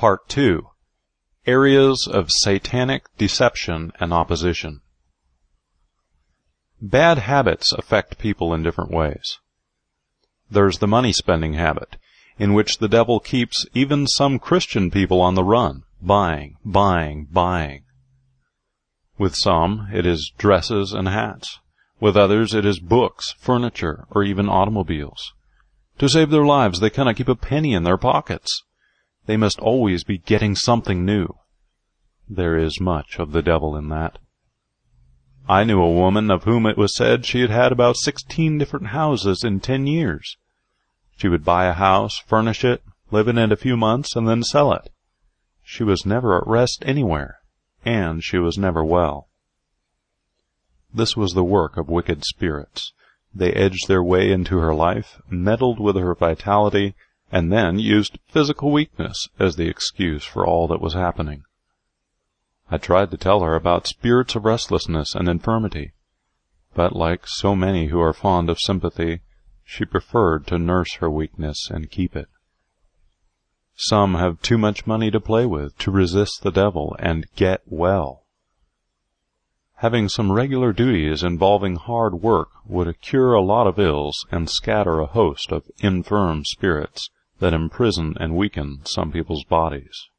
Part 2. Areas of Satanic Deception and Opposition. Bad habits affect people in different ways. There's the money-spending habit, in which the devil keeps even some Christian people on the run, buying. With some, it is dresses and hats. With others, it is books, furniture, or even automobiles. To save their lives, they cannot keep a penny in their pockets. They must always be getting something new. There is much of the devil in that. I knew a woman of whom it was said she had had about 16 different houses in 10 years. She would buy a house, furnish it, live in it a few months, and then sell it. She was never at rest anywhere, and she was never well. This was the work of wicked spirits. They edged their way into her life, meddled with her vitality, and then used physical weakness as the excuse for all that was happening. I tried to tell her about spirits of restlessness and infirmity, but like so many who are fond of sympathy, she preferred to nurse her weakness and keep it. Some have too much money to play with to resist the devil and get well. Having some regular duties involving hard work would cure a lot of ills and scatter a host of infirm spirits that imprison and weaken some people's bodies.